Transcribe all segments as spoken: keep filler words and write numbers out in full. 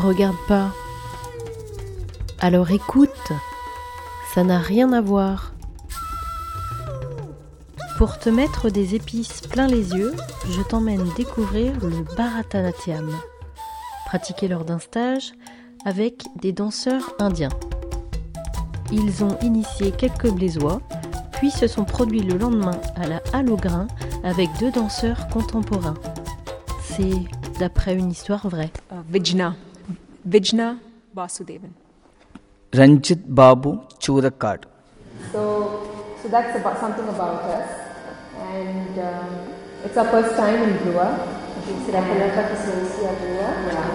regarde pas. Alors écoute, ça n'a rien à voir. Pour te mettre des épices plein les yeux, je t'emmène découvrir le Bharatanatyam, pratiqué lors d'un stage avec des danseurs indiens. Ils ont initié quelques blésois, puis se sont produits le lendemain à la Halle au Grain avec deux danseurs contemporains. C'est d'après une histoire vraie. Uh, Vijna. Vijna Vasudevan. Ranjit Babu Churakad. So, so that's about something about us. And um, it's our first time in Goa. C'est la première fois qu'ils sont ici à Goa.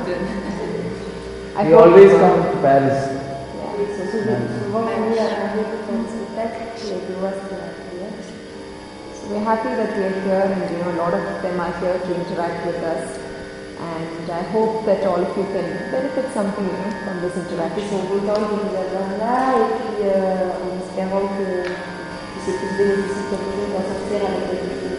We always come to Paris. Ils sont souvent venus à Paris pour faire un spectacle, les Goa c'est la première. So we're happy that we're here, and you know a lot of them are here to interact with us. And I hope that all of you can benefit something, you know, from this interaction. Ils sont contents de nous avoir là, et puis euh, en espérant que, que c'est plus bénéfique quelque chose à sortir avec la culture.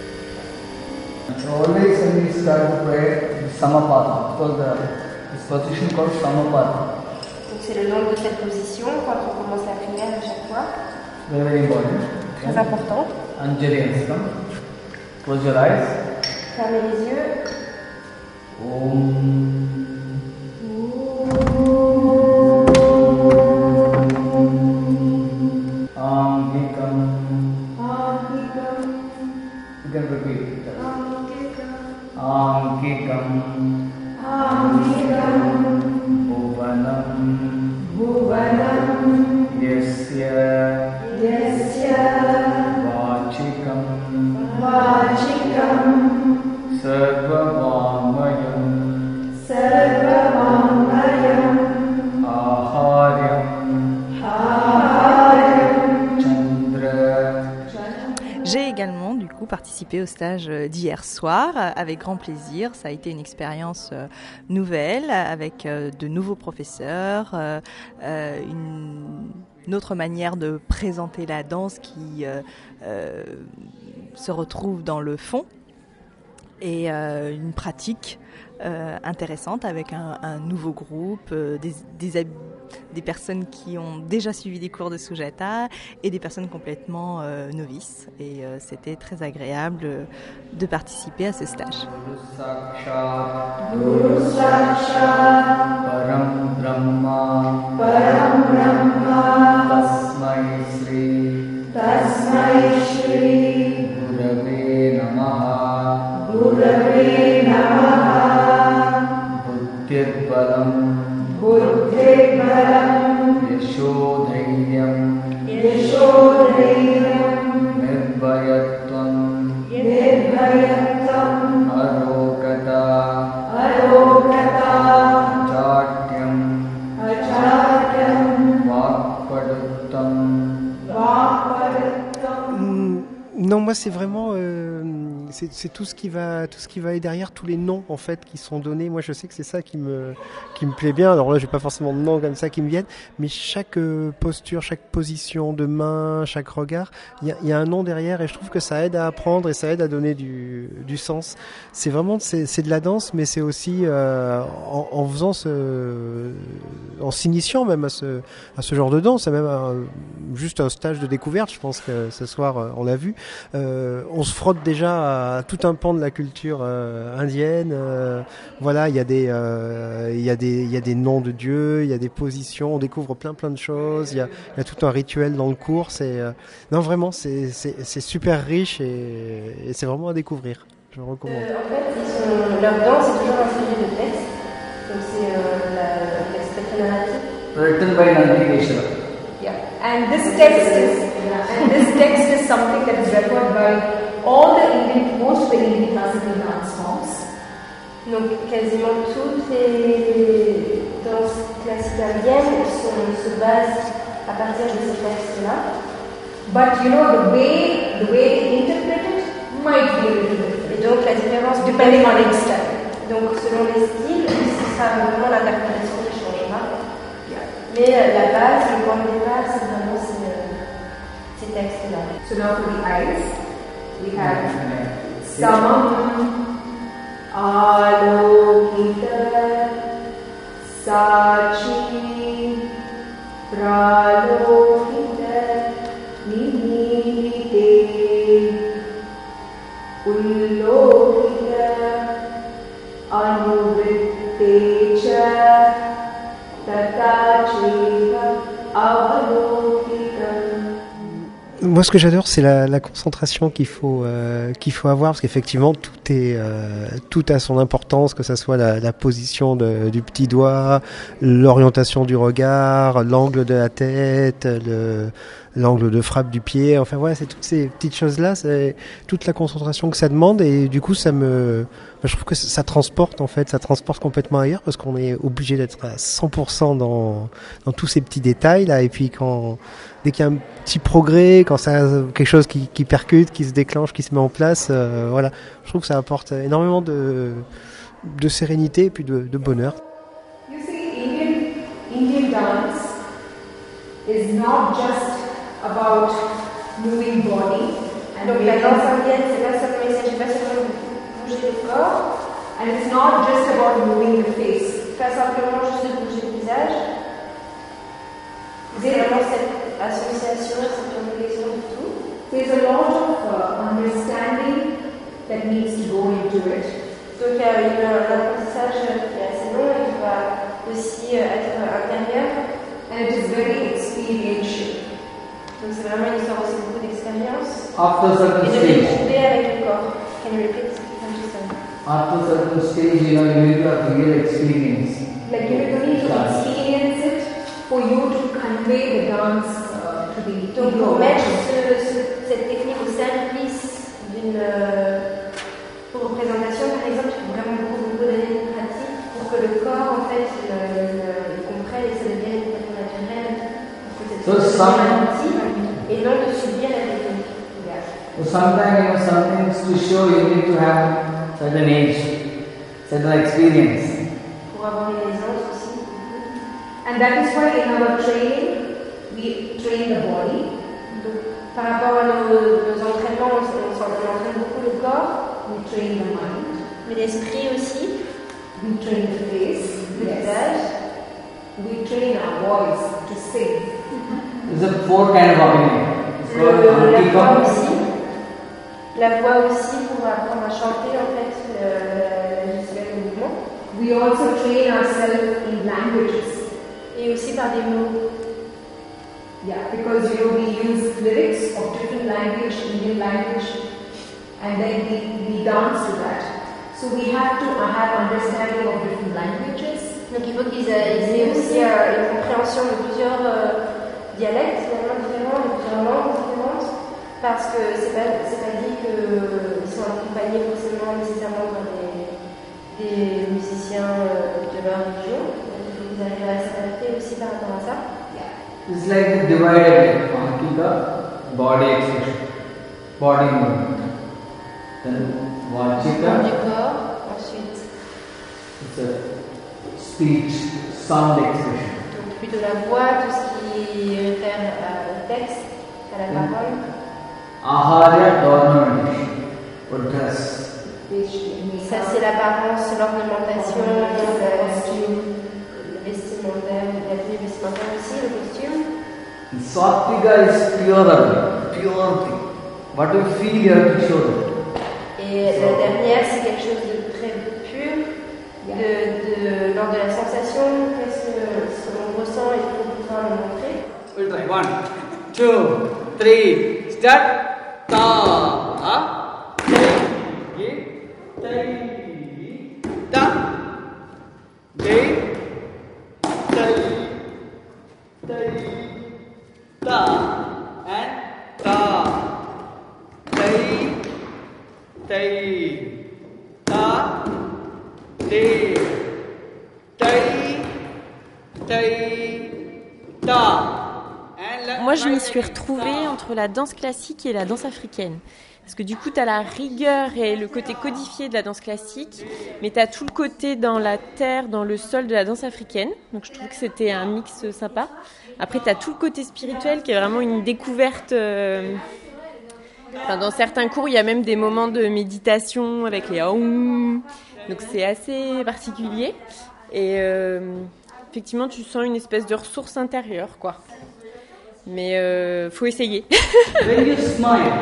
Always when we start to pray, Samapata, because the this position called Samapata. Donc c'est le nom de cette position quand on commence la prière à chaque fois. Very, very important. Très important. Anjali Anstam. Close your eyes. Fermez les yeux. Om. Angikam. Angikam. You can repeat. Angikam. Angikam. Angikam. Bhuvanam. Bhuvanam. Yasya. Yasya. Vachikam. Vachikam. Sarvavamayam. Sarvavamayam. Aharyam. Aharyam. Chandra. J'ai également du coup participé au stage d'hier soir avec grand plaisir. Ça a été une expérience nouvelle avec de nouveaux professeurs, une, une autre manière de présenter la danse qui euh, euh, se retrouve dans le fond et euh, une pratique euh, intéressante avec un, un nouveau groupe, euh, des, des, des personnes qui ont déjà suivi des cours de Sujata et des personnes complètement euh, novices. Et euh, c'était très agréable de participer à ce stage. Guru Sakshat Param Brahma. Param Brahma. Tasmai Shri. Tasmai Shri. Gurave Namaha. Gurave Namaha. Buddhir Balam. Buddhi Balam. Yashodhairyam. Yashodhairyam. Nirbhayatvam. Nirbhayatvam. Arogata. Arogata. Chatyam. Achatyam. Vakpaduttam. Vakpaduttam. Non, moi c'est vraiment euh, c'est, c'est tout ce qui va tout ce qui va aller derrière, tous les noms en fait qui sont donnés. Moi je sais que c'est ça qui me qui me plaît bien. Alors là j'ai pas forcément de noms comme ça qui me viennent, mais chaque euh, posture, chaque position de main, chaque regard, il y a, y a un nom derrière et je trouve que ça aide à apprendre et ça aide à donner du du sens. C'est vraiment c'est, c'est de la danse, mais c'est aussi euh, en, en faisant ce en s'initiant même à ce à ce genre de danse, même un, juste un stage de découverte. Je pense que ce soir on l'a vu. Euh, on se frotte déjà à tout un pan de la culture euh, indienne. Euh, voilà, il y a des, euh, il y a des, il y a des noms de dieux, il y a des positions. On découvre plein plein de choses. Il y a, il y a tout un rituel dans le cours. C'est, euh, non vraiment, c'est, c'est, c'est super riche et, et c'est vraiment à découvrir. Je le recommande. Euh, en fait, ils sont, leur danse est toujours inspirée de texte. Donc c'est euh, la, un texte très narratif. Written by Nandi Keshava. Yeah, and this text is and this text is something that is referred by all the Indian, most of the Indian classical dance forms. Donc quasiment toutes les danses classiques indiennes sont, se basent à partir de ces textes-là. But you know the way the way they interpret it might be a little different. Et donc la différence depending on each style. Donc selon les styles, ce sera vraiment l'interprétation qui changera. Mais euh, la base, le point de départ, c'est vraiment ces, euh, ces textes-là. So now for the eyes, we have Samam Alokita Sachi Pralokita Nihite Ullokita Anuvitte Cha Tata Cheva Avalokitam. Moi, ce que j'adore, c'est la, la concentration qu'il faut euh, qu'il faut avoir, parce qu'effectivement, tout est euh, tout a son importance, que ça soit la, la position de, du petit doigt, l'orientation du regard, l'angle de la tête, le l'angle de frappe du pied. Enfin voilà, c'est toutes ces petites choses-là, c'est toute la concentration que ça demande, et du coup, ça me, je trouve que ça transporte en fait, ça transporte complètement ailleurs, parce qu'on est obligé d'être à cent pour cent dans dans tous ces petits détails là, et puis quand dès qu'il y a un petit progrès, quand ça quelque chose qui, qui percute, qui se déclenche, qui se met en place, euh, voilà, je trouve que ça apporte énormément de de sérénité et puis de, de bonheur. You see, Indian, Indian dance is not just about moving body and Donc la making, danse indienne, c'est pas seulement, il s'agit pas seulement de bouger le corps, and it's not just about moving the face. pas simplement juste de bouger le visage. C'est vraiment cette association, cette combinaison de tout. There's a lot of uh, understanding that needs to go into it. Donc il y a une- un apprentissage qui est assez long et qui va aussi euh, être intérieur. And it is very experiential. Donc c'est vraiment une histoire aussi beaucoup d'expérience. After Et certain de stage, retrouver avec le corps. Can you repeat what you said? after certain stage, you know, you need to have real experience. Like you need to experience it for you to convey the dance uh, to the Donc to pour your mettre audience. ce- ce- cette technique au service d'une euh, représentation, par exemple, il faut vraiment beaucoup, beaucoup d'années de pratique pour que le corps, en fait, il, il, il comprenne et ça devienne complètement naturel. Pour que cette So chose some- devienne intime et non de subir la technique. Yeah. So sometimes, you know, some things to show, you need to have certain age, certain experience. Pour avoir une aisance aussi. And that is why in our training, we train the body, Donc, par rapport à nos, nos entraînements, on, on, s'en- on entraîne beaucoup le corps, we train the mind, mais l'esprit aussi, we train the face, le yes. visage. We train our voice to sing. There's a four kind of opinion. It's called Le- la voix Antika. aussi, la voix aussi pour apprendre à chanter en fait le, le gestuel, le mouvement, We also train ourselves in languages. et aussi par des mots. Yeah, because you know we use lyrics of different language, Indian language, and then we, we dance to that. So we have to uh, have understanding of different languages. Donc il faut qu'ils aient, ils aient aussi euh, une compréhension de plusieurs euh, dialectes finalement différents, de plusieurs langues différentes, parce que c'est pas, c'est pas dit qu'ils sont accompagnés forcément nécessairement par des, des musiciens euh, de leur région. Donc il faut qu'ils arrivent à s'adapter aussi par rapport à ça. It's like divided Antika, body expression, body movement. Then Mouvement Vachika, du corps, ensuite it's a speech, sound expression. donc plutôt la voix, tout ce qui réfère à- au texte, à la Mm. parole. Aharya, ornamentation, or dress. Ça c'est l'apparence, l'ornementation, le costume, le vestimentaire, la tenue vestimentaire aussi, le costume. And Satvika is pure, pure thing. What you feel, you have to show that. Et la dernière, c'est quelque chose de très pur, de, de, lors de la sensation, qu'est-ce que ce que l'on ressent, il faut pouvoir le montrer. We'll try. One, two, three, start. Ta, ha, te, te, ta, te, te, te, ta, and ta, te, te, ta, te, te, te, ta. Moi, je m'y suis retrouvée entre la danse classique et la danse africaine. Parce que du coup, tu as la rigueur et le côté codifié de la danse classique, mais tu as tout le côté dans la terre, dans le sol de la danse africaine. Donc, je trouve que c'était un mix sympa. Après, tu as tout le côté spirituel qui est vraiment une découverte. Euh... Enfin, dans certains cours, il y a même des moments de méditation avec les aum. Donc, c'est assez particulier. Et... Euh... effectivement, tu sens une espèce de ressource intérieure, quoi. Mais euh, faut essayer. When you smile,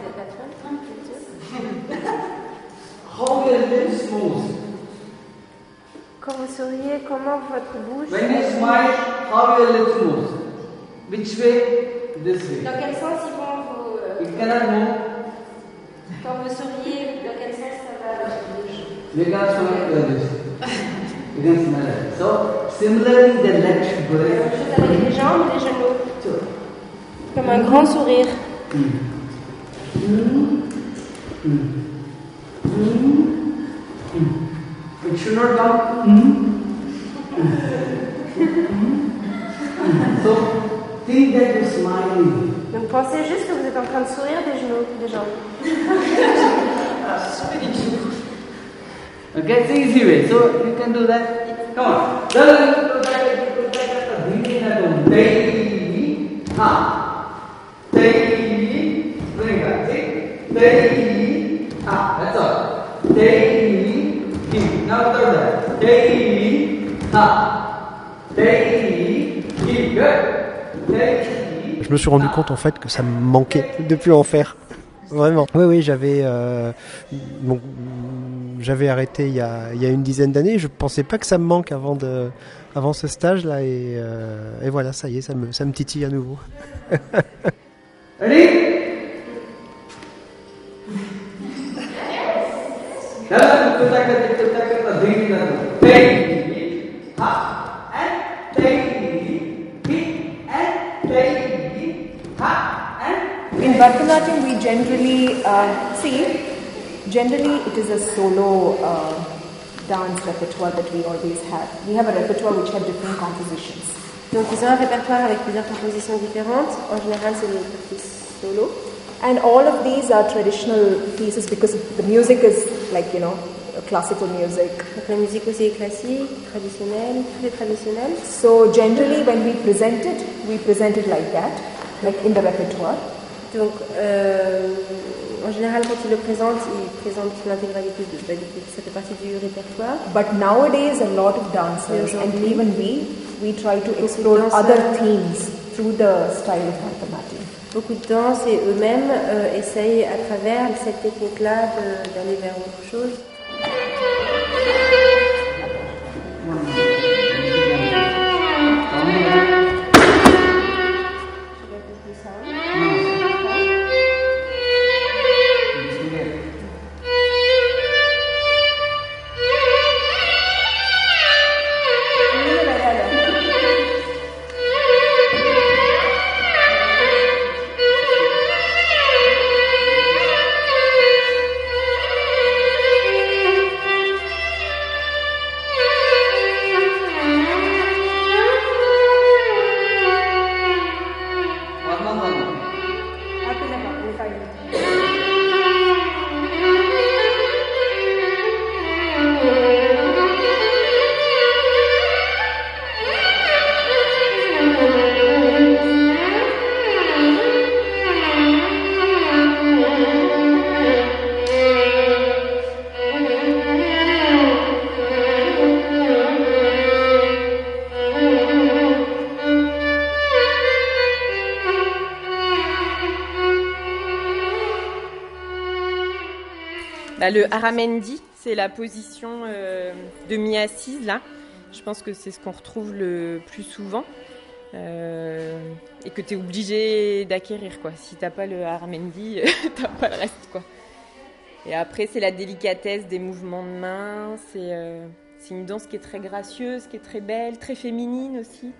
how your lips move? Quand vous souriez, comment votre bouche... When you smile, how your lips move? Which way? This way. Dans quel sens ils vont vous... euh, It cannot move. Quand vous souriez, dans quel sens ça va votre bouche? You can smile like this. You can smile like this. So, similarly, the legs should go Même like chose avec les jambes, les genoux. this. Comme un grand sourire. Mm. Mm. Mm. Mm. Mm. It should not come. Mm. Mm. So, think that you're smiling. Donc pensez juste que vous êtes en train de sourire des genoux, des jambes. Okay, it's the easy way. So, you can do that. Come on. Day, bring it back. See? Day, ah, that's all. Day, keep. Now third that. Day, ah. Day, keep. Good. Day. Je me suis rendu compte en fait que ça me manquait de plus en faire. Vraiment. Oui, oui, j'avais, euh, bon, j'avais arrêté il y a, il y a une dizaine d'années. Je pensais pas que ça me manque avant de, avant ce stage-là, et, euh, et voilà, ça y est, ça me, ça me titille à nouveau. Ready? In Bharatanatyam, we generally uh, see, generally it is a solo uh, dance repertoire that we always have. We have a repertoire which have different compositions. Donc ils ont un répertoire avec plusieurs compositions différentes. En général, c'est des parties solo. And all of these are traditional pieces because the music is like, you know, classical music. Donc la musique aussi est classique, traditionnelle, tout est traditionnel. So generally when we present it, we present it like that, like in the repertoire. Donc euh, en général, quand ils le présentent, ils présentent l'intégralité de, bah, ça fait partie du répertoire. But nowadays, a lot of dancers, and even we, we try to explore other themes through the style of Bharatanatyam. Beaucoup de danse et eux-mêmes euh, essayent à travers cette technique-là de, d'aller vers autre chose. Bah, le Aramendi, c'est la position euh, demi-assise, là. Je pense que c'est ce qu'on retrouve le plus souvent euh, et que tu es obligé d'acquérir, quoi. Si tu n'as pas le Aramendi, tu n'as pas le reste, quoi. Et après, c'est la délicatesse des mouvements de main. C'est, euh, c'est une danse qui est très gracieuse, qui est très belle, très féminine aussi.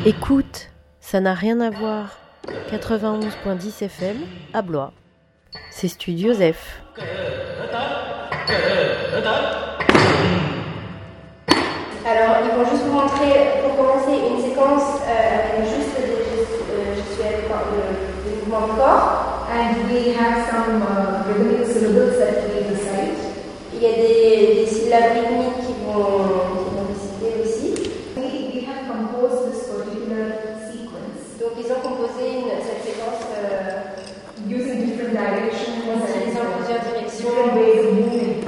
Écoute, ça n'a rien à voir. quatre-vingt-onze virgule dix F M à Blois. C'est Studio F. Alors, ils vont juste vous montrer, pour commencer, une séquence euh, avec juste des euh, gestuels, enfin, de, de mouvements de corps. And we have some uh, rhythmic syllables that we recite. Il y a des, des syllabes rythmiques qui vont, qui vont réciter aussi. We, we have composed this particular sequence. Donc, ils ont composé une, cette séquence euh, using different directions en utilisant plusieurs directions. different ways of moving.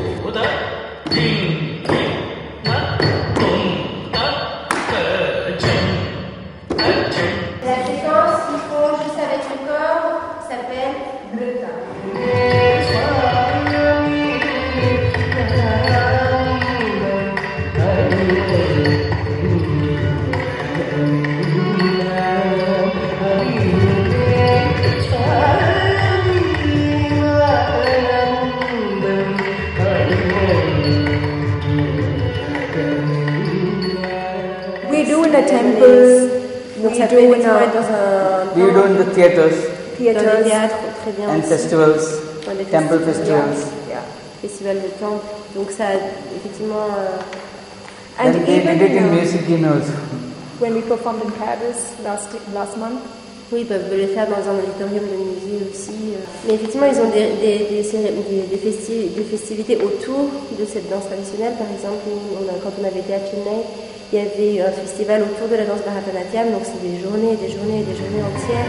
La séquence qu'ils font juste avec le corps s'appelle Nritta. We do in the temples. Donc We ça do peut in effectivement a- être dans un We do in the theaters dans les theaters. théâtres, très bien and aussi. festivals, Dans les temple festivals. festivals. Yeah. Festival de temple. Donc ça, effectivement, euh, And Then they even did it in uh, music also. when we performed in Paris last last month, oui, ils peuvent le faire dans un auditorium de musée aussi. euh. Mais effectivement, ils ont des, des, des, céré- des, des, festi- des festivités autour de cette danse traditionnelle. Par exemple, nous, on a- quand on avait été à Chennai, il y avait un festival autour de la danse Bharatanatyam. Donc c'est des journées, des journées, des journées entières.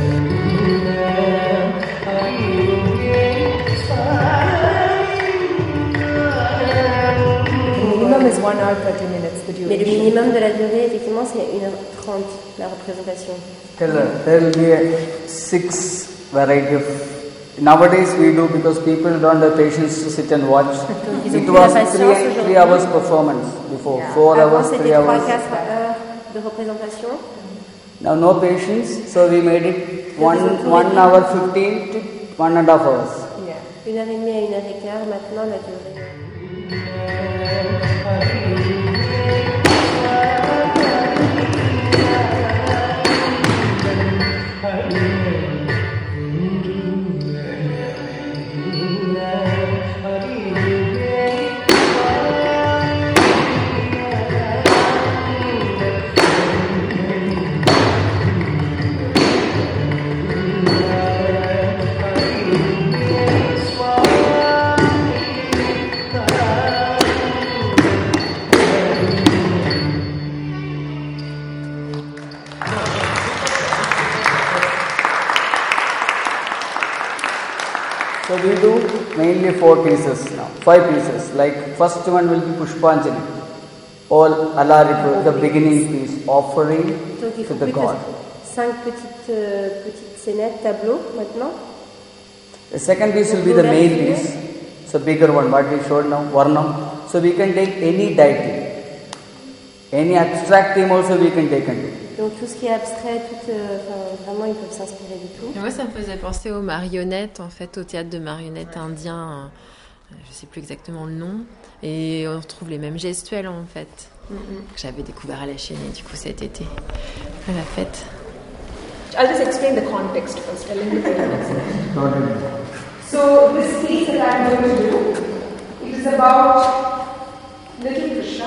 the minimum is one hour thirty minutes. The Mais le duration. minimum de la durée, effectivement, c'est une heure trente, la représentation. Tell her, there will be a six variety of. Nowadays we do because people don't have patience to sit and watch. ils ont It plus la was patience three, aujourd'hui. three hours performance before, four Avant, hours, c'était three trois à hours. quatre heures de représentation. Now no patience, so we made it one one hour fifteen to one and a half hours. Yeah. Une heure et demie à une heure et quart, maintenant la durée. So we do mainly four pieces now, five pieces. Like first one will be Pushpanjali, all Alaripu, the beginning piece, offering Donc il to faut the plus god. que cinq petites, euh, petites scénettes, tableaux maintenant. The second piece will be the main piece, so bigger one, what we showed now, Varnam. So we can take any deity, any abstract theme also we can take into. Donc tout ce qui est abstrait, tout, euh, enfin, vraiment ils peuvent s'inspirer du tout. Et moi, ça me faisait penser aux marionnettes, en fait, au théâtre de marionnettes indien. euh, Je sais plus exactement le nom. Et on retrouve les mêmes gestuels, en fait, que j'avais découvert à la chaîne, du coup, cet été, à la fête. I'll just explain the context first. I'll link it to So this piece that I'm going to do, it is about little Krishna.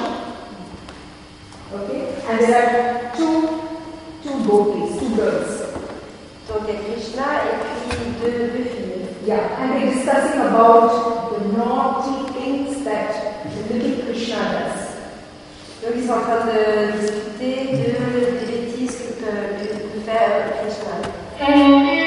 Okay, and there are two two gopis, two girls. Donc il y a Krishna et puis deux, deux filles. Yeah, and they're discussing about the naughty things that the little Krishna does. Donc ils sont en train de discuter de, des bêtises que peut, que peut faire Krishna.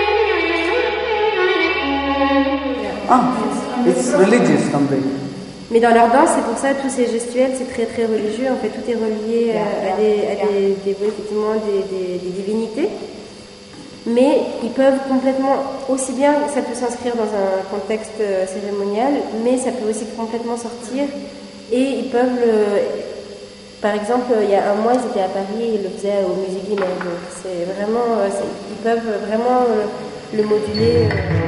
Ah, it's religious completely. Mais dans leur danse, c'est pour ça, tous ces gestuels, c'est très très religieux. En fait, tout est relié euh, à, des, à des, des, effectivement, des, des, des divinités. Mais ils peuvent complètement, aussi bien, ça peut s'inscrire dans un contexte euh, cérémonial, mais ça peut aussi complètement sortir. Et ils peuvent le... Par exemple, il y a un mois, ils étaient à Paris et ils le faisaient au Musée Guimet. Donc c'est vraiment... C'est, ils peuvent vraiment le, le moduler.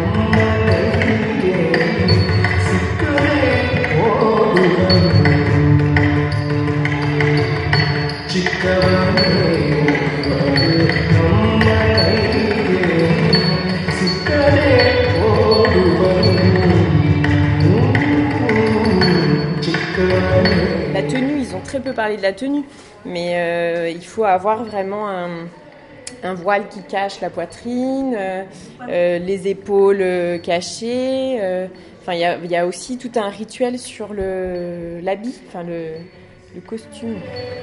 La tenue, ils ont très peu parlé de la tenue, mais euh, il faut avoir vraiment un, un voile qui cache la poitrine, euh, euh, les épaules cachées. Euh, enfin, il y a, y a aussi tout un rituel sur le, l'habit, enfin le, le costume.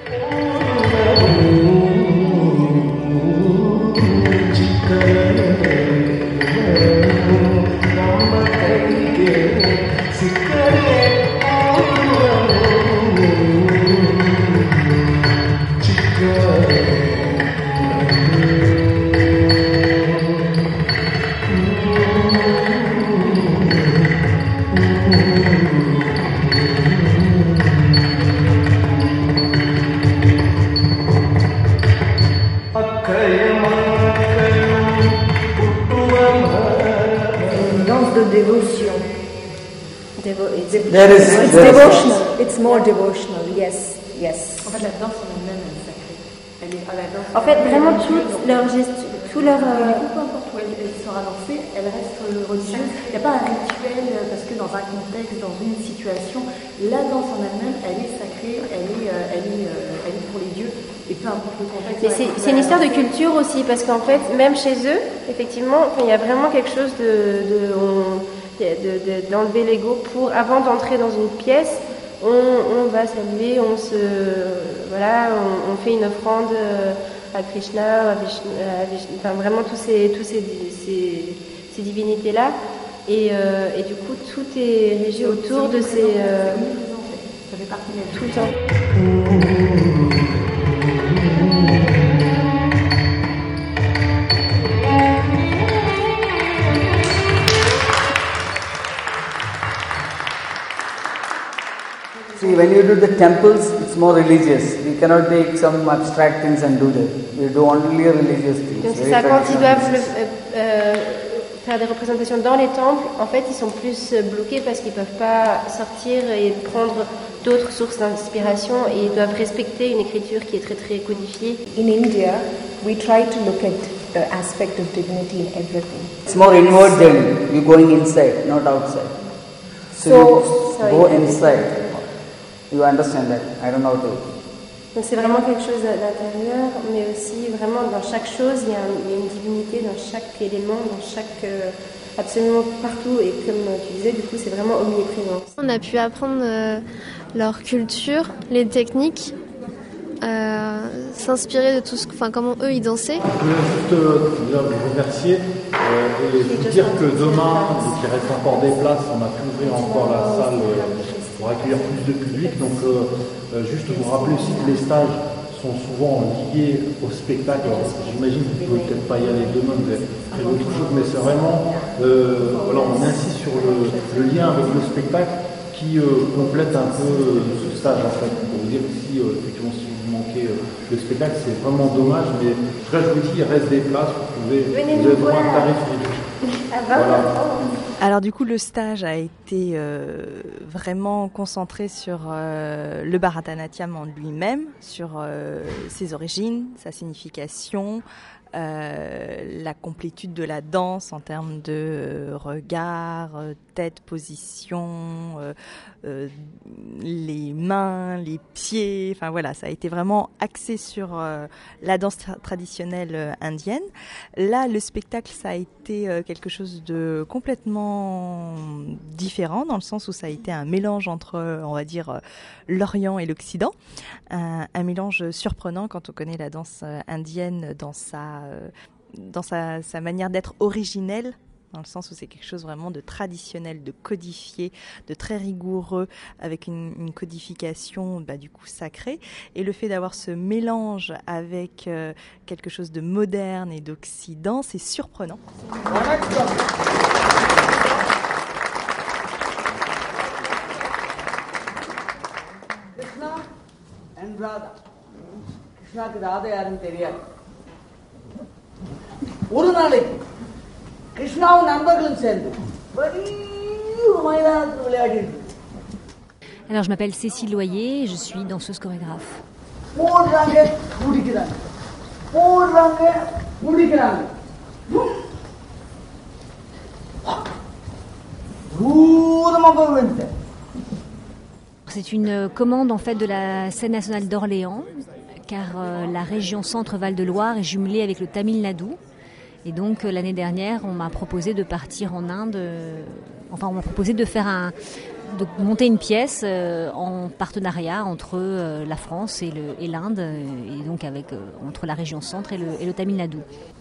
Devotion. Devo- it's, it's, There is, It's there is devotional. It's more devotional. Yes, yes. En fait, la danse en elle-même, elle est sacrée. Elle est, ah, la danse En fait, vraiment toutes leurs gestes, tout leur. Du coup, peu importe où elle, elle sera dansée, elle reste euh, religieuse. Il n'y a pas un rituel euh, parce que dans un contexte, dans une situation, la danse en elle-même, elle est sacrée, elle est, euh, elle est, euh, elle est pour les dieux. Et peu importe le contexte. Mais c'est, c'est une histoire de culture aussi, parce qu'en fait, même chez eux, effectivement, il y a vraiment quelque chose de, de, on, de, de d'enlever l'ego pour, avant d'entrer dans une pièce, on, on va saluer, on se, voilà, on, on fait une offrande à Krishna, à Vishnu, à Vishnu, enfin vraiment tous ces, tous ces, ces, ces divinités là, et, euh, et du coup tout est régi autour de ces, euh, ça fait partie de tout le temps. See, when you do the temples, it's more religious. You cannot take some abstract things and do that. You do only religious things. Donc c'est very ça, quand ils traditional doivent le, things. euh, euh, faire des représentations dans les temples, en fait ils sont plus bloqués parce qu'ils ne peuvent pas sortir et prendre d'autres sources d'inspiration et ils doivent respecter une écriture qui est très très codifiée. In India, we try to look at the aspect of dignity in everything. It's more inward journey. You're going inside, not outside. So, So- you go inside. You understand that? I don't know how to. Donc c'est vraiment quelque chose d'intérieur, mais aussi vraiment dans chaque chose, il y a, un, il y a une divinité dans chaque élément, dans chaque... Euh, absolument partout, et comme tu disais, du coup c'est vraiment omniprésent. On a pu apprendre euh, leur culture, les techniques, euh, s'inspirer de tout ce, enfin comment eux ils dansaient. Je voulais juste euh, déjà vous remercier euh, et vous dire que demain, vu qu'il reste encore des places, on a pu ouvrir encore la salle euh, pour accueillir plus de public. Donc euh, euh, juste vous rappeler aussi que les stages sont souvent liés au spectacle. Alors, j'imagine que vous ne pouvez peut-être pas y aller demain, vous avez prévu autre chose, mais c'est vraiment, euh, voilà, on insiste sur le, le lien avec le spectacle qui euh, complète un peu euh, ce stage en fait. Pour vous dire que si, euh, effectivement, si vous manquez euh, le spectacle, c'est vraiment dommage, mais en tout cas, je vous dis, il reste des places, vous pouvez, Venez vous nous avez droit à un voir. tarif réduit. Voilà. Alors du coup, le stage a été euh, vraiment concentré sur euh, le Bharatanatyam en lui-même, sur euh, ses origines, sa signification, euh, la complétude de la danse en termes de euh, regard, euh, tête, position, euh, euh, les mains, les pieds. Enfin voilà, ça a été vraiment axé sur euh, la danse tra- traditionnelle euh, indienne. Là, le spectacle, ça a été euh, quelque chose de complètement différent, dans le sens où ça a été un mélange entre, euh, on va dire, euh, l'Orient et l'Occident. Un, un mélange surprenant quand on connaît la danse euh, indienne dans sa, euh, dans sa, sa manière d'être originelle dans le sens où c'est quelque chose vraiment de traditionnel, de codifié, de très rigoureux, avec une, une codification bah, du coup sacrée. Et le fait d'avoir ce mélange avec euh, quelque chose de moderne et d'occident, c'est surprenant. Krishna and Radha. Krishna க்கு ராதா யாருன்னு தெரியாது. ஒரு நாளைக்கு கிருஷ்ணாவும் நண்பர்களும் சேர்ந்து பெரிய மைதானத்தில் விளையாடிட்டு. Alors je m'appelle Cécile Loyer, je suis danseuse chorégraphe. போடுறாங்க முடிக்கிறாங்க. போடுறாங்க முடிக்கிறாங்க. தூரமா போய் விழுந்துட்டேன். C'est une commande en fait de la scène nationale d'Orléans, car euh, la région Centre-Val de Loire est jumelée avec le Tamil Nadu. Et donc euh, l'année dernière, on m'a proposé de partir en Inde. Euh, enfin, on m'a proposé de faire un, de monter une pièce euh, en partenariat entre euh, la France et, le, et l'Inde, euh, et donc avec euh, entre la région Centre et le, et le Tamil Nadu.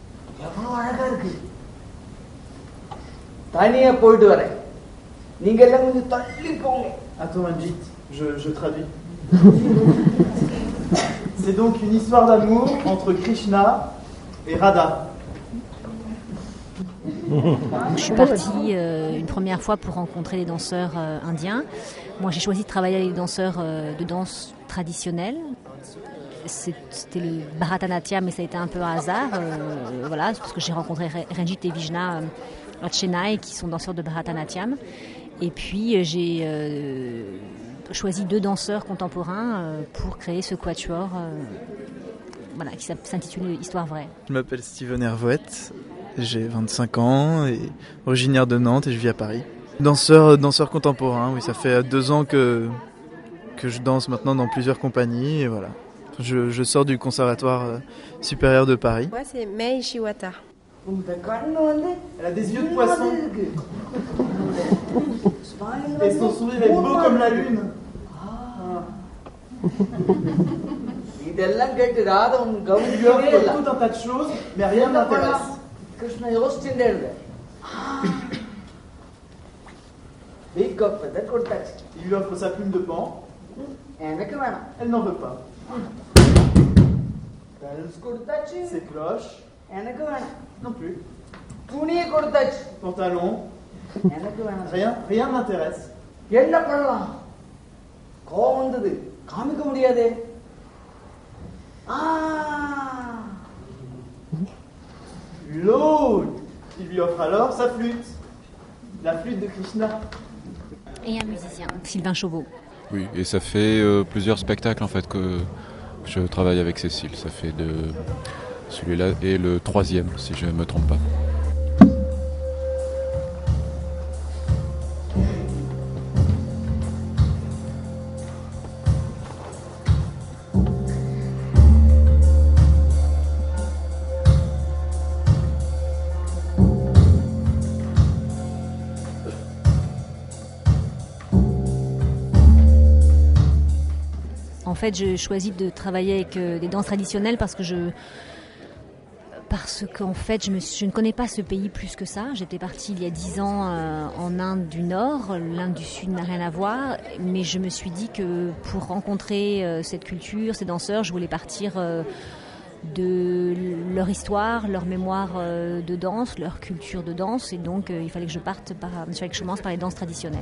Attends, Manjit, je, je traduis. C'est donc une histoire d'amour entre Krishna et Radha. Je suis partie euh, une première fois pour rencontrer les danseurs euh, indiens. Moi, j'ai choisi de travailler avec des danseurs euh, de danse traditionnelle. C'était le Bharatanatyam, mais ça a été un peu un hasard. Euh, voilà, parce que j'ai rencontré Ranjit et Vijna euh, à Chennai, qui sont danseurs de Bharatanatyam. Et puis, j'ai euh, choisi deux danseurs contemporains euh, pour créer ce quatuor euh, voilà, qui s'intitule Histoire vraie. Je m'appelle Steven Hervouet, j'ai vingt-cinq ans, et originaire de Nantes et je vis à Paris. Danseur, danseur contemporain, oui, ça fait deux ans que, que je danse maintenant dans plusieurs compagnies. Et voilà. Je, je sors du conservatoire supérieur de Paris. Moi, c'est Mei Shiwata. Elle a des yeux de poisson. Et son sourire est beau comme la lune. Il lui offre tout un tas de choses, mais rien ne m'intéresse. Il lui offre sa plume de pan. Elle n'en veut pas. Ses cloches. Non plus. Pantalon. Rien, rien ne m'intéresse. L'autre, il lui offre alors sa flûte. La flûte de Krishna. Et un musicien, Sylvain Chauveau. Oui, et ça fait euh, plusieurs spectacles en fait que je travaille avec Cécile. Ça fait de celui-là et le troisième, si je ne me trompe pas. En fait, je choisis de travailler avec des danses traditionnelles parce que je, parce qu'en fait, je, me, je ne connais pas ce pays plus que ça. J'étais partie il y a dix ans euh, en Inde du Nord. L'Inde du Sud n'a rien à voir, mais je me suis dit que pour rencontrer euh, cette culture, ces danseurs, je voulais partir euh, de leur histoire, leur mémoire euh, de danse, leur culture de danse, et donc euh, il fallait que je parte par, il fallait que je commence par les danses traditionnelles.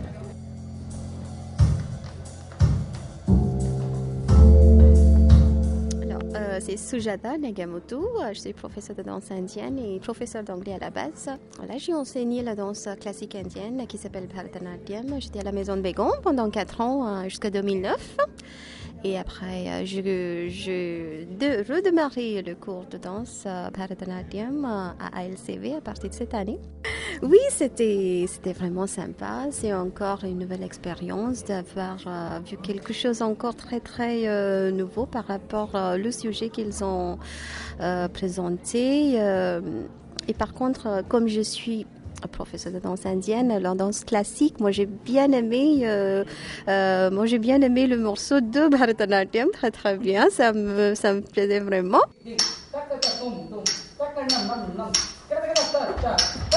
C'est Sujata Nagamoto, je suis professeure de danse indienne et professeure d'anglais à la base. Là, j'ai enseigné la danse classique indienne qui s'appelle Bharatanatyam. J'étais à la maison de Bégon pendant quatre ans jusqu'à deux mille neuf. Et après, je, je de, redémarrai le cours de danse Bharatanatyam à A L C V à partir de cette année. Oui, c'était, c'était vraiment sympa. C'est encore une nouvelle expérience d'avoir euh, vu quelque chose encore très, très euh, nouveau par rapport euh, au sujet qu'ils ont euh, présenté. Euh, et par contre, comme je suis professeur de danse indienne, la danse classique, moi j'ai bien aimé, euh, euh, moi j'ai bien aimé le morceau de Bharatanatyam, très très bien, ça me, ça me plaisait vraiment.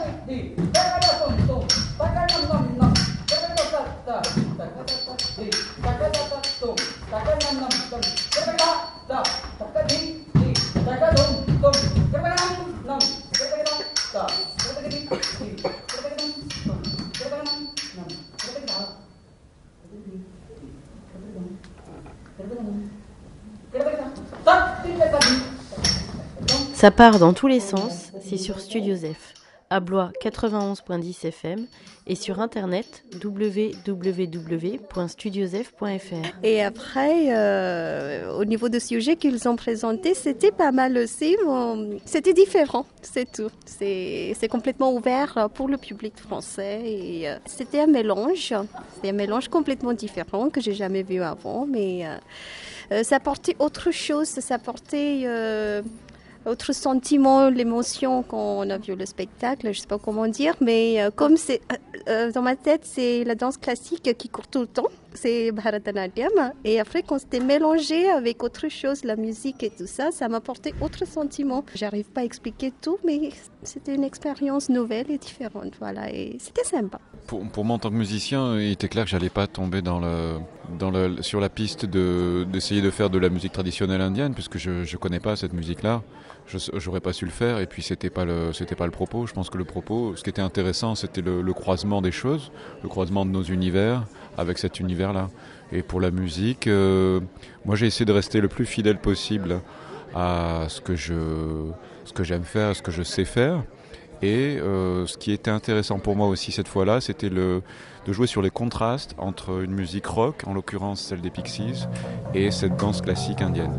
Ça part dans tous les sens, c'est sur Studio Zef, à Blois quatre-vingt-onze virgule dix F M et sur internet w w w point studio zef point f r. Et après, euh, au niveau du sujet qu'ils ont présenté, c'était pas mal aussi. Bon, c'était différent, c'est tout. C'est, c'est complètement ouvert pour le public français. Et, euh, c'était un mélange, c'était un mélange complètement différent que j'ai jamais vu avant, mais euh, euh, ça apportait autre chose, ça apportait euh, autre sentiment, l'émotion quand on a vu le spectacle, je sais pas comment dire, mais euh, comme c'est euh, dans ma tête, c'est la danse classique qui court tout le temps, c'est Bharatanatyam, et après quand c'était mélangé avec autre chose, la musique et tout ça, ça m'apportait autre sentiment. J'arrive pas à expliquer tout, mais c'était une expérience nouvelle et différente, voilà, et c'était sympa. Pour, pour moi en tant que musicien, il était clair que j'allais pas tomber dans le, dans le, sur la piste de, d'essayer de faire de la musique traditionnelle indienne, puisque je je connais pas cette musique-là. Je j'aurais pas su le faire, et puis c'était pas le c'était pas le propos. Je pense que le propos, ce qui était intéressant, c'était le, le croisement des choses, le croisement de nos univers avec cet univers-là. Et pour la musique, euh, moi j'ai essayé de rester le plus fidèle possible à ce que je ce que j'aime faire, à ce que je sais faire. Et euh, ce qui était intéressant pour moi aussi cette fois-là, c'était le, de jouer sur les contrastes entre une musique rock, en l'occurrence celle des Pixies, et cette danse classique indienne.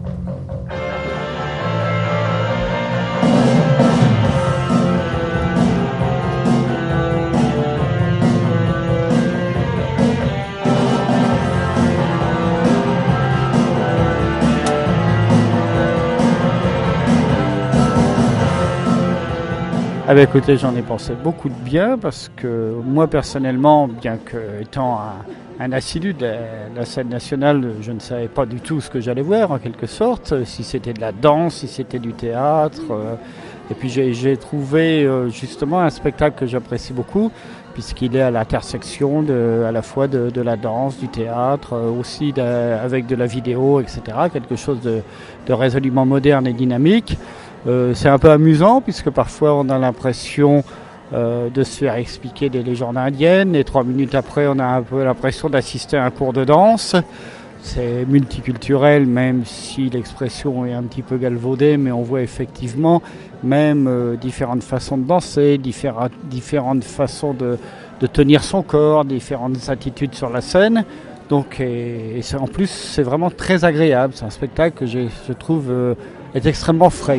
Ah bah écoutez, j'en ai pensé beaucoup de bien parce que moi personnellement, bien que étant un, un assidu de la, la scène nationale, je ne savais pas du tout ce que j'allais voir en quelque sorte, si c'était de la danse, si c'était du théâtre. Euh, et puis j'ai, j'ai trouvé euh, justement un spectacle que j'apprécie beaucoup puisqu'il est à l'intersection de, à la fois de, de la danse, du théâtre, euh, aussi de, avec de la vidéo, et cetera. Quelque chose de, de résolument moderne et dynamique. Euh, c'est un peu amusant puisque parfois on a l'impression euh, de se faire expliquer des légendes indiennes et trois minutes après on a un peu l'impression d'assister à un cours de danse. C'est multiculturel même si l'expression est un petit peu galvaudée, mais on voit effectivement même euh, différentes façons de danser, différentes, différentes façons de, de tenir son corps, différentes attitudes sur la scène. Donc, et, et c'est, en plus c'est vraiment très agréable, c'est un spectacle que j'ai, je trouve euh, est extrêmement frais.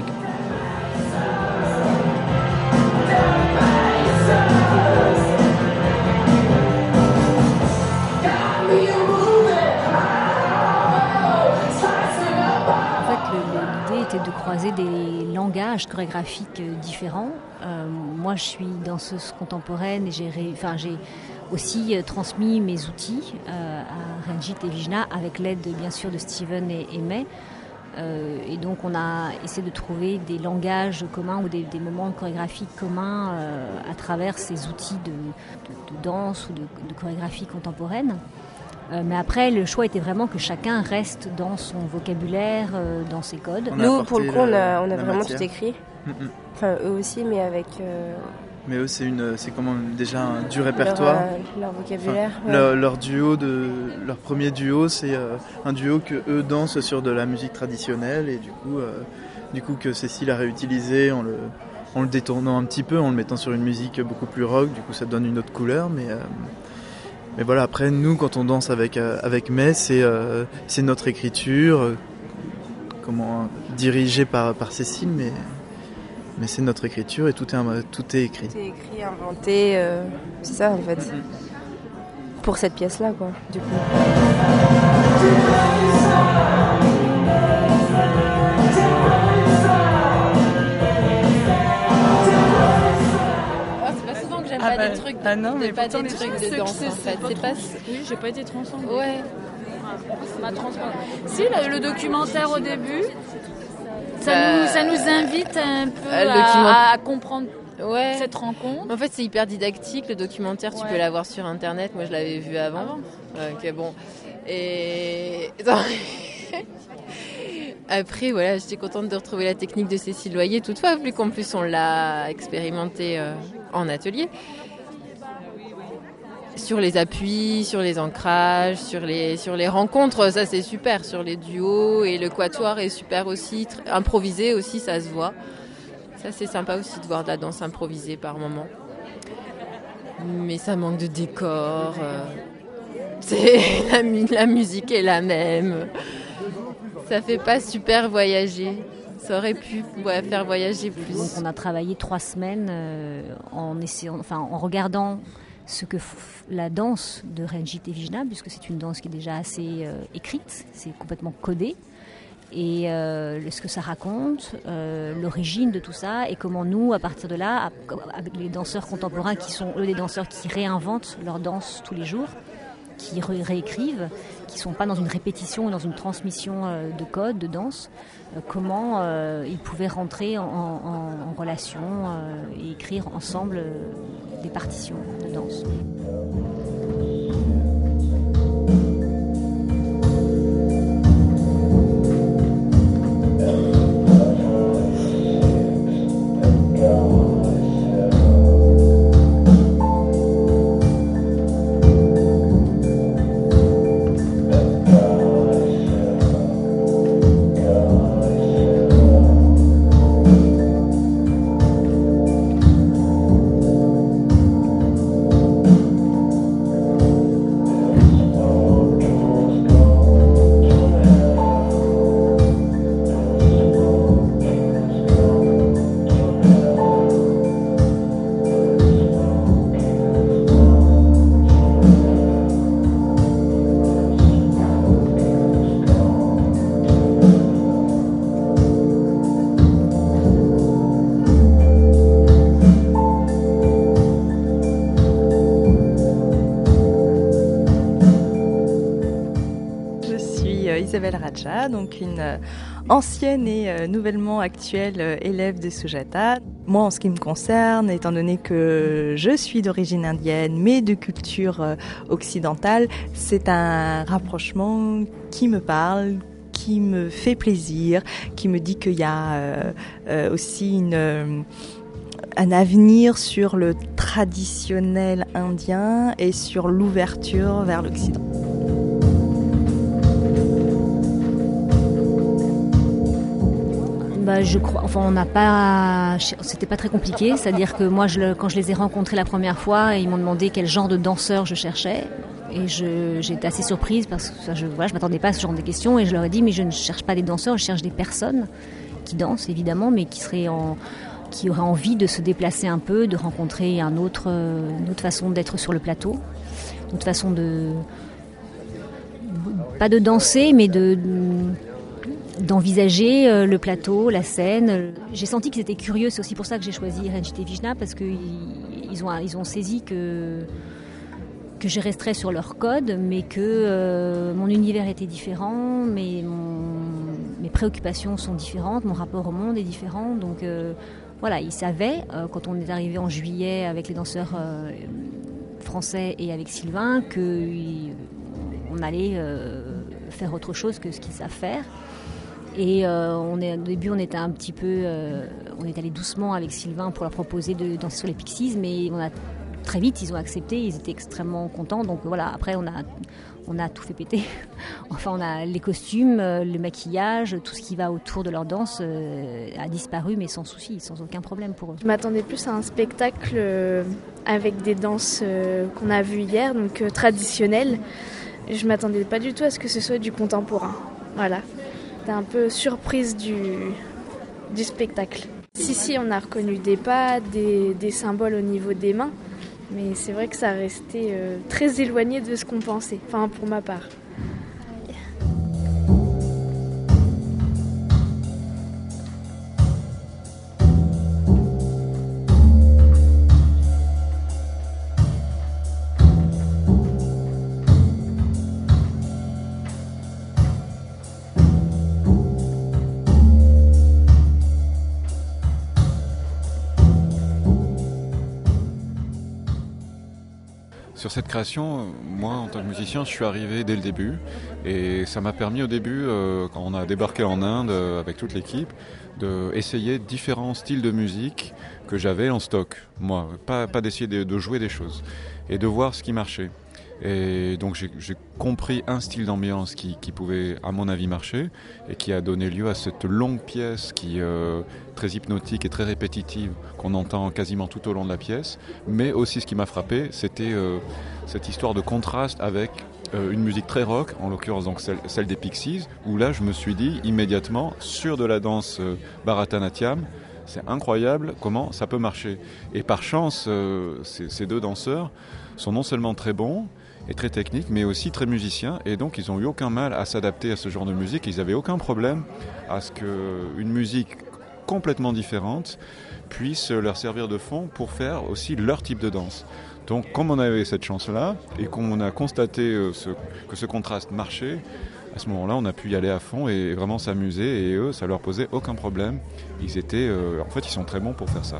De croiser des langages chorégraphiques différents. Euh, moi, je suis danseuse contemporaine et j'ai, ré... enfin, j'ai aussi euh, transmis mes outils euh, à Ranjit et Vijna avec l'aide, bien sûr, de Steven et, et May. Euh, et donc, on a essayé de trouver des langages communs ou des, des moments chorégraphiques communs euh, à travers ces outils de, de, de danse ou de, de chorégraphie contemporaine. Euh, mais après, le choix était vraiment que chacun reste dans son vocabulaire, euh, dans ses codes. Nous, pour le coup, on a, on a vraiment matière. tout écrit. Mm-mm. Enfin, eux aussi, mais avec... Euh... Mais eux, c'est, une, c'est comment déjà un, du répertoire. Leur, euh, leur vocabulaire. Enfin, ouais. leur, leur duo, de, leur premier duo, c'est euh, un duo que eux dansent sur de la musique traditionnelle. Et du coup, euh, du coup que Cécile a réutilisé en le, en le détournant un petit peu, en le mettant sur une musique beaucoup plus rock. Du coup, ça donne une autre couleur. Mais... Euh, Mais voilà, après, nous, quand on danse avec, euh, avec May, c'est, euh, c'est notre écriture, euh, comment, dirigée par, par Cécile, mais, mais c'est notre écriture et tout est, tout est écrit. Tout est écrit, inventé, euh, c'est ça en fait. Mm-hmm. Pour cette pièce-là, quoi, du coup. Ah pas bah, des trucs de, ah non, mais pas pourtant, des les trucs trucs de danse c'est, en c'est fait. pas C'est trop- pas. Oui, j'ai pas été transcendée. Ouais. Ma transcendée. Si, le, le documentaire au début, ça, Bah, nous, ça nous invite un peu euh, le document- à, à comprendre Ouais. cette rencontre. En fait, c'est hyper didactique. Le documentaire, tu Ouais. peux l'avoir sur Internet. Moi, je l'avais vu avant. Avant. Donc, bon. Et... Après, voilà, j'étais contente de retrouver la technique de Cécile Loyer, toutefois, vu qu'en plus, on l'a expérimenté euh, en atelier. Sur les appuis, sur les ancrages, sur les, sur les rencontres, ça c'est super. Sur les duos, et le quatuor est super aussi. Tr- improvisé aussi, ça se voit. Ça c'est sympa aussi de voir de la danse improvisée par moment. Mais ça manque de décor. euh, c'est, la, mu- la musique est la même. Ça fait pas super voyager. Ça aurait pu ouais, faire voyager plus. Donc on a travaillé trois semaines euh, en essayant, enfin en regardant ce que f- la danse de Ranjit et Vijna, puisque c'est une danse qui est déjà assez euh, écrite, c'est complètement codé, et euh, ce que ça raconte, euh, l'origine de tout ça, et comment nous, à partir de là, avec les danseurs contemporains qui sont eux des danseurs qui réinventent leur danse tous les jours, qui ré- réécrivent, qui ne sont pas dans une répétition ou dans une transmission euh, de code, de danse, euh, comment euh, ils pouvaient rentrer en, en- en relation euh, et écrire ensemble euh, des partitions de danse. Isabelle Raja, donc une euh, ancienne et euh, nouvellement actuelle euh, élève de Sujata. Moi, en ce qui me concerne, étant donné que je suis d'origine indienne, mais de culture euh, occidentale, c'est un rapprochement qui me parle, qui me fait plaisir, qui me dit qu'il y a euh, euh, aussi une... Euh, un avenir sur le traditionnel indien et sur l'ouverture vers l'Occident. Bah, je crois, enfin, on n'a pas, c'était pas très compliqué, c'est-à-dire que moi, je, quand je les ai rencontrés la première fois, ils m'ont demandé quel genre de danseur je cherchais, et je, j'ai été assez surprise parce que je, voilà, je m'attendais pas à ce genre de questions, et je leur ai dit, mais je ne cherche pas des danseurs, je cherche des personnes qui dansent évidemment, mais qui seraient en, qui auraient envie de se déplacer un peu, de rencontrer un autre, une autre façon d'être sur le plateau, une autre façon de, pas de danser, mais de, d'envisager le plateau, la scène. J'ai senti qu'ils étaient curieux, c'est aussi pour ça que j'ai choisi Ranjit et Vijna, parce qu'ils ils ont, ils ont saisi que, que je resterais sur leur code, mais que euh, mon univers était différent, mais mon, mes préoccupations sont différentes, mon rapport au monde est différent, donc euh, voilà, ils savaient, euh, quand on est arrivé en juillet avec les danseurs euh, français et avec Sylvain, qu'on allait euh, faire autre chose que ce qu'ils savent faire. Et euh, on est, au début, on était un petit peu, euh, on est allé doucement avec Sylvain pour leur proposer de danser sur les Pixies, mais on a très vite, ils ont accepté, ils étaient extrêmement contents. Donc voilà, après, on a, on a tout fait péter. Enfin, on a les costumes, le maquillage, tout ce qui va autour de leur danse euh, a disparu, mais sans souci, sans aucun problème pour eux. Je m'attendais plus à un spectacle euh, avec des danses euh, qu'on a vues hier, donc euh, traditionnelles. Je m'attendais pas du tout à ce que ce soit du contemporain. Voilà. J'étais un peu surprise du, du spectacle. Si, si, on a reconnu des pas, des, des symboles au niveau des mains, mais c'est vrai que ça restait euh, très éloigné de ce qu'on pensait, enfin pour ma part. sur cette création, moi en tant que musicien, je suis arrivé dès le début et ça m'a permis au début, euh, quand on a débarqué en Inde euh, avec toute l'équipe, d'essayer différents styles de musique que j'avais en stock, moi, pas, pas d'essayer de, de jouer des choses et de voir ce qui marchait. Et donc j'ai, j'ai compris un style d'ambiance qui, qui pouvait, à mon avis, marcher et qui a donné lieu à cette longue pièce qui euh, très hypnotique et très répétitive qu'on entend quasiment tout au long de la pièce. Mais aussi ce qui m'a frappé, c'était euh, cette histoire de contraste avec euh, une musique très rock, en l'occurrence donc celle, celle des Pixies, où là je me suis dit immédiatement sur de la danse euh, Bharatanatyam, c'est incroyable comment ça peut marcher. Et par chance, euh, ces, ces deux danseurs sont non seulement très bons et très techniques, mais aussi très musiciens, et donc ils n'ont eu aucun mal à s'adapter à ce genre de musique. Ils n'avaient aucun problème à ce qu'une musique complètement différente puisse leur servir de fond pour faire aussi leur type de danse. Donc comme on avait cette chance-là, et qu'on a constaté ce, que ce contraste marchait, à ce moment-là, on a pu y aller à fond et vraiment s'amuser, et eux, ça leur posait aucun problème. Ils étaient, euh, en fait, ils sont très bons pour faire ça.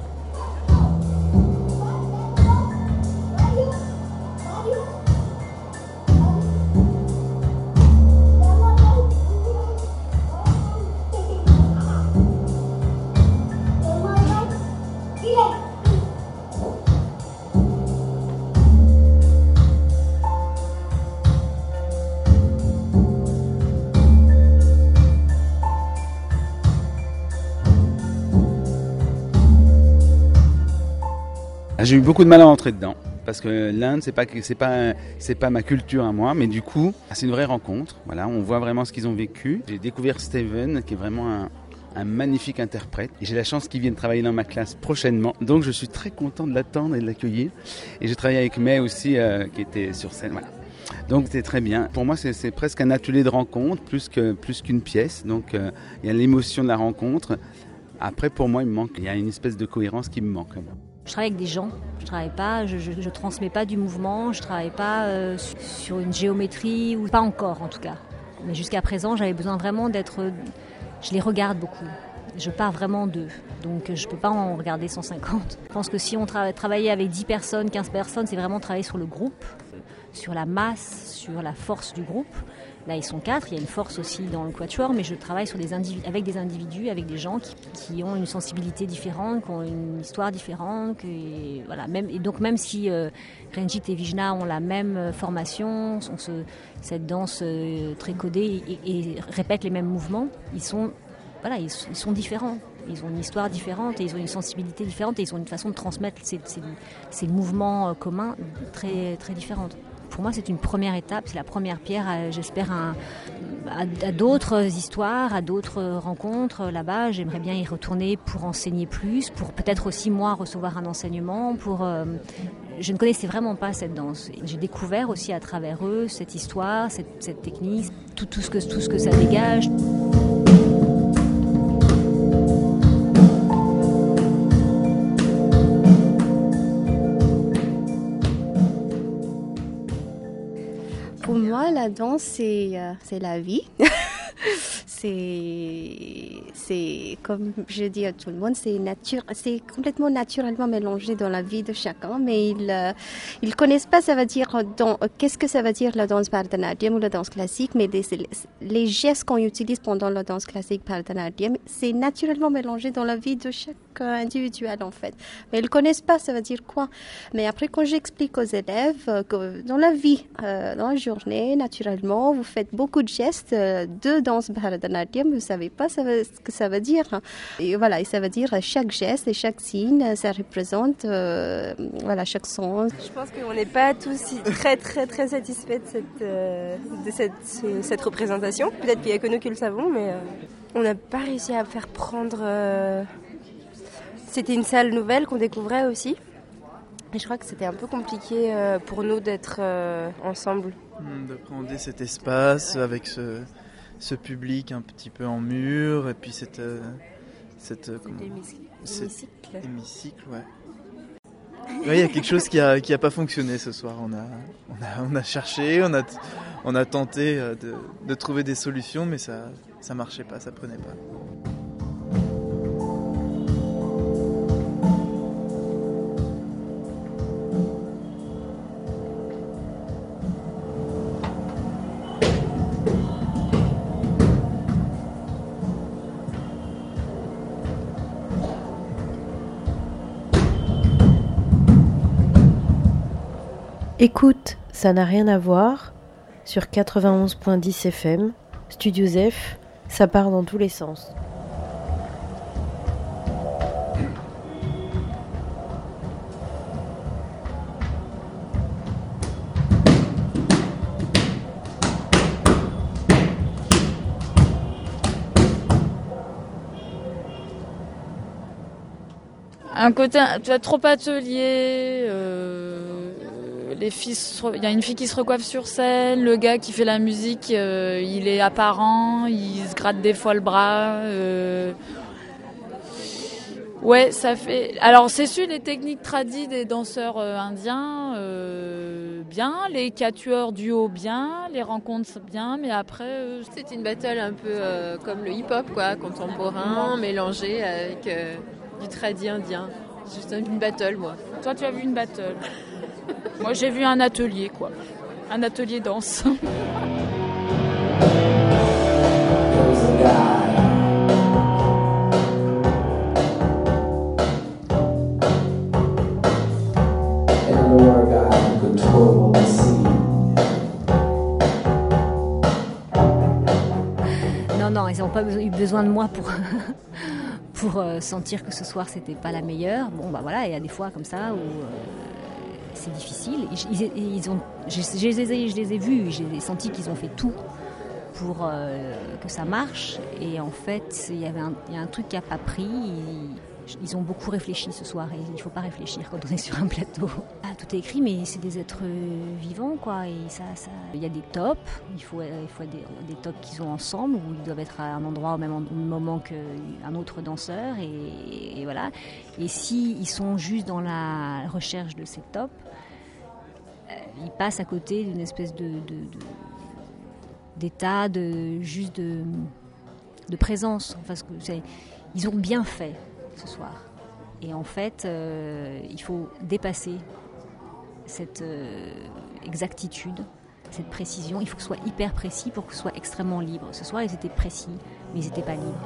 J'ai eu beaucoup de mal à entrer dedans parce que l'Inde c'est pas c'est pas c'est pas ma culture à moi, mais du coup c'est une vraie rencontre. Voilà, on voit vraiment ce qu'ils ont vécu. J'ai découvert Steven qui est vraiment un, un magnifique interprète et j'ai la chance qu'il vienne travailler dans ma classe prochainement. Donc je suis très content de l'attendre et de l'accueillir. Et j'ai travaillé avec May aussi euh, qui était sur scène. Voilà. Donc c'était très bien. Pour moi c'est, c'est presque un atelier de rencontre plus que plus qu'une pièce. Donc euh, il y a l'émotion de la rencontre. Après pour moi il me manque, il y a une espèce de cohérence qui me manque. Je travaille avec des gens, je travaille pas, je, je, je transmets pas du mouvement, je travaille pas euh, sur une géométrie, ou pas encore en tout cas. Mais jusqu'à présent, j'avais besoin vraiment d'être... Je les regarde beaucoup, je pars vraiment d'eux, donc je peux pas en regarder cent cinquante. Je pense que si on tra- travaillait avec dix personnes, quinze personnes, c'est vraiment travailler sur le groupe, sur la masse, sur la force du groupe. Là, ils sont quatre, il y a une force aussi dans le quatuor, mais je travaille sur des individus, avec des individus, avec des gens qui, qui ont une sensibilité différente, qui ont une histoire différente. Et, voilà, même, et donc, même si euh, Ranjit et Vijna ont la même formation, ont ce, cette danse euh, très codée et, et répètent les mêmes mouvements, ils sont, voilà, ils, ils sont différents. Ils ont une histoire différente et ils ont une sensibilité différente et ils ont une façon de transmettre ces, ces, ces mouvements euh, communs très, très différentes. Pour moi, c'est une première étape, c'est la première pierre, à, j'espère, à, à, à d'autres histoires, à d'autres rencontres là-bas. J'aimerais bien y retourner pour enseigner plus, pour peut-être aussi, moi, recevoir un enseignement. Pour, euh, je ne connaissais vraiment pas cette danse. J'ai découvert aussi à travers eux cette histoire, cette, cette technique, tout, tout, ce que, tout ce que ça dégage. Pour moi, la danse, c'est, euh, c'est la vie. c'est, c'est, comme je dis à tout le monde, c'est, nature, c'est complètement naturellement mélangé dans la vie de chacun, mais ils euh, ils connaissent pas, ça veut dire, dans, qu'est-ce que ça veut dire la danse Bharatanatyam ou la danse classique, mais des, les gestes qu'on utilise pendant la danse classique Bharatanatyam, c'est naturellement mélangé dans la vie de chaque individuel, en fait. Mais ils connaissent pas, ça veut dire quoi. Mais après, quand j'explique aux élèves euh, que dans la vie, euh, dans la journée, naturellement, vous faites beaucoup de gestes euh, de danse Bharatanatyam, vous savez pas ça veut, ce que ça veut dire. Et voilà, et ça veut dire chaque geste et chaque signe, ça représente euh, voilà, chaque son. Je pense qu'on n'est pas tous très très très satisfaits de cette, euh, de cette, ce, cette représentation. Peut-être qu'il n'y a que nous qui le savons, mais euh, on n'a pas réussi à faire prendre... Euh... C'était une salle nouvelle qu'on découvrait aussi. Et je crois que c'était un peu compliqué euh, pour nous d'être euh, ensemble. D'appréhender cet espace avec ce, ce public un petit peu en mur et puis cette... Euh, cette euh, comment, hémicycle. Hémicycle, ouais. Oui, il y a quelque chose qui a, qui a pas fonctionné ce soir. On a, on a, on a cherché, on a, on a tenté de, de trouver des solutions, mais ça, ça marchait pas, ça prenait pas. Écoute, ça n'a rien à voir, sur quatre-vingt-onze virgule dix F M, Studio Zef, ça part dans tous les sens. Un côté, tu as trop atelier, euh, les filles, il y a une fille qui se recoiffe sur scène, le gars qui fait la musique, euh, il est apparent, il se gratte des fois le bras. Euh, ouais, ça fait. Alors c'est sûr les techniques tradies des danseurs euh, indiens, euh, bien, les quatuors duo bien, les rencontres bien, mais après. Euh... C'est une battle un peu euh, comme le hip-hop quoi, contemporain, mélangé avec. Euh... Du tradi indien. Juste une battle, moi. Toi, tu as vu une battle. Moi, j'ai vu un atelier, quoi. Un atelier danse. Non, non, ils n'ont pas eu besoin de moi pour... pour euh, sentir que ce soir c'était pas la meilleure. Bon bah voilà, il y a des fois comme ça où euh, c'est difficile. Ils, ils, ils ont, je, je, les ai, je les ai vus, j'ai senti qu'ils ont fait tout pour euh, que ça marche. Et en fait, il y avait un, il y a un truc qui a pas pris. Ils, ils ont beaucoup réfléchi ce soir et il ne faut pas réfléchir quand on est sur un plateau. Ah, tout est écrit, mais c'est des êtres vivants, quoi. Et ça, ça, il y a des tops. Il faut, il faut des, des tops qui sont ensemble, où ils doivent être à un endroit au même moment qu'un autre danseur. Et, et voilà. Et s'ils ils sont juste dans la recherche de ces tops, ils passent à côté d'une espèce de, de, de d'état, de juste de, de présence. Parce que c'est, ils ont bien fait ce soir. Et en fait, euh, il faut dépasser cette euh, exactitude, cette précision. Il faut que ce soit hyper précis pour que ce soit extrêmement libre. Ce soir, ils étaient précis, mais ils n'étaient pas libres.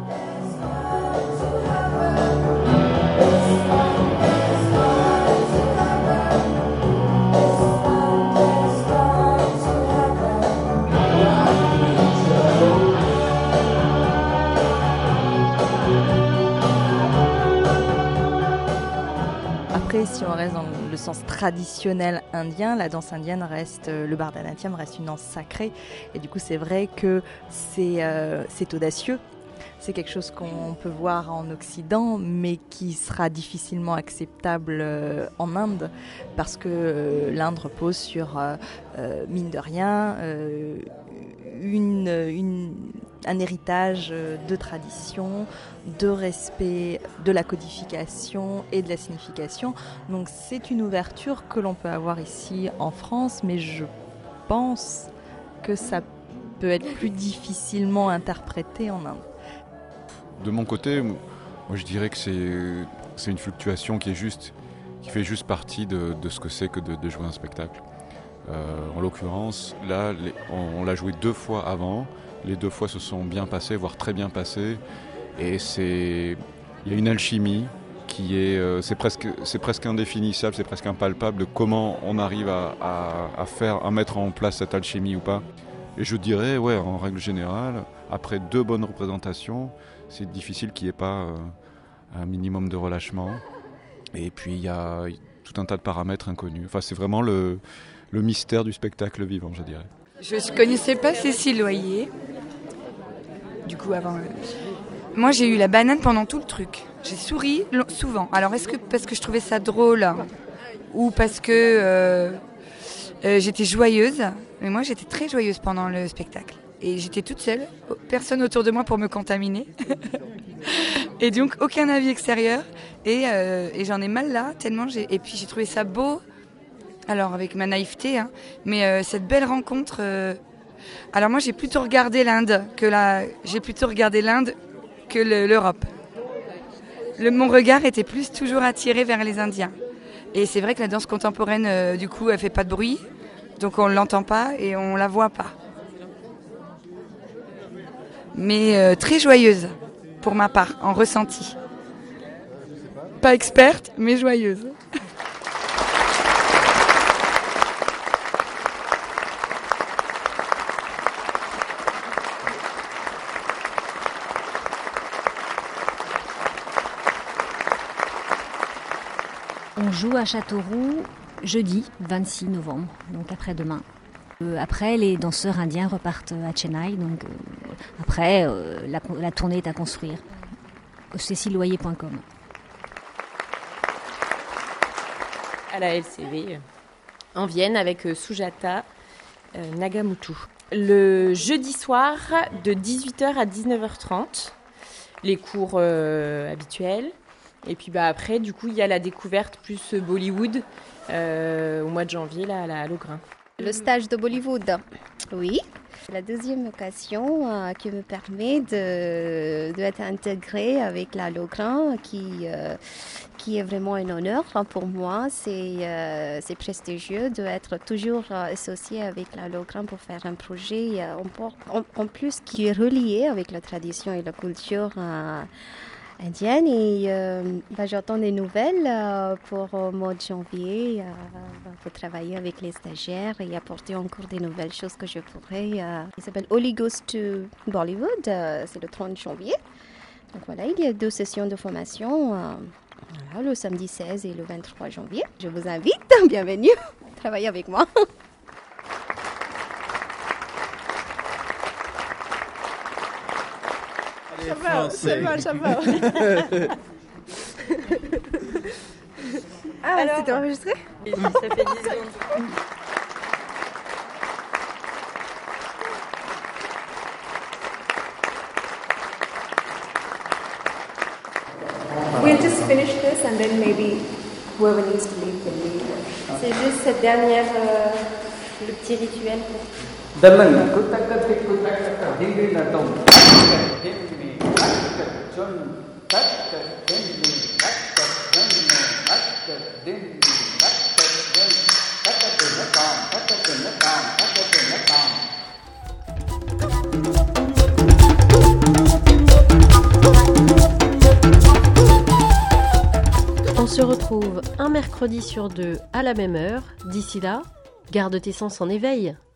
Après, si on reste dans le sens traditionnel indien, la danse indienne reste, le Bharatanatyam reste une danse sacrée. Et du coup, c'est vrai que c'est, euh, c'est audacieux. C'est quelque chose qu'on peut voir en Occident, mais qui sera difficilement acceptable euh, en Inde, parce que euh, l'Inde repose sur, euh, euh, mine de rien, euh, une, une, un héritage de tradition, de respect de la codification et de la signification. Donc c'est une ouverture que l'on peut avoir ici en France, mais je pense que ça peut être plus difficilement interprété en Inde. De mon côté, moi je dirais que c'est, c'est une fluctuation qui est juste, qui fait juste partie de, de ce que c'est que de, de jouer un spectacle. Euh, en l'occurrence, là, les, on, on l'a joué deux fois avant. Les deux fois se sont bien passées, voire très bien passées. Et c'est, il y a une alchimie qui est, euh, c'est presque, c'est presque indéfinissable, c'est presque impalpable de comment on arrive à, à, à faire, à mettre en place cette alchimie ou pas. Et je dirais, ouais, en règle générale, après deux bonnes représentations, c'est difficile qu'il n'y ait pas euh, un minimum de relâchement. Et puis il y a tout un tas de paramètres inconnus. Enfin, c'est vraiment le, le mystère du spectacle vivant, je dirais. Je ne connaissais pas Cécile Loyer. Du coup, avant... Euh... Moi, j'ai eu la banane pendant tout le truc. J'ai souri souvent. Alors, est-ce que parce que je trouvais ça drôle ou parce que euh, euh, j'étais joyeuse? Mais moi, j'étais très joyeuse pendant le spectacle. Et j'étais toute seule, personne autour de moi pour me contaminer. Et donc, aucun avis extérieur. Et, euh, et j'en ai mal là, tellement j'ai... Et puis, j'ai trouvé ça beau. Alors, avec ma naïveté, hein, mais euh, cette belle rencontre... Euh... Alors, moi, j'ai plutôt regardé l'Inde que la... J'ai plutôt regardé l'Inde que le, l'Europe. Le, mon regard était plus toujours attiré vers les Indiens. Et c'est vrai que la danse contemporaine, euh, du coup, elle fait pas de bruit. Donc, on l'entend pas et on la voit pas. Mais euh, très joyeuse, pour ma part, en ressenti. Pas experte, mais joyeuse. On joue à Châteauroux jeudi vingt-six novembre, donc après-demain. Euh, après, les danseurs indiens repartent à Chennai, donc euh, après, euh, la, la tournée est à construire. cécile loyer point com. À la L C V, en Vienne, avec Sujata euh, Nagamutu. Le jeudi soir, de dix-huit heures à dix-neuf heures trente, les cours euh, habituels. Et puis bah, après, du coup, il y a la découverte plus Bollywood euh, au mois de janvier, là, à Logrin. Le stage de Bollywood, oui. C'est la deuxième occasion euh, qui me permet de, d'être intégrée avec la Logrin, qui, euh, qui est vraiment un honneur pour moi. C'est, euh, c'est prestigieux d'être toujours associée avec la Logrin pour faire un projet euh, en, en plus qui est relié avec la tradition et la culture euh, indienne. Et euh, bah, j'attends des nouvelles euh, pour le mois de janvier euh, pour travailler avec les stagiaires et apporter encore des nouvelles choses que je pourrais. Euh, il s'appelle Holy Goes to Bollywood, euh, c'est le trente janvier. Donc voilà, il y a deux sessions de formation, euh, voilà, le samedi seize et le vingt-trois janvier. Je vous invite, bienvenue, travailler avec moi. Ça va, ça va, ça va. Ah, alors, c'était enregistré? Ça fait dix secondes. We'll just finish this and then maybe whoever needs to leave can leave. C'est juste cette dernière, euh, le petit rituel pour... On se retrouve un mercredi sur deux à la même heure. D'ici là, garde tes sens en éveil.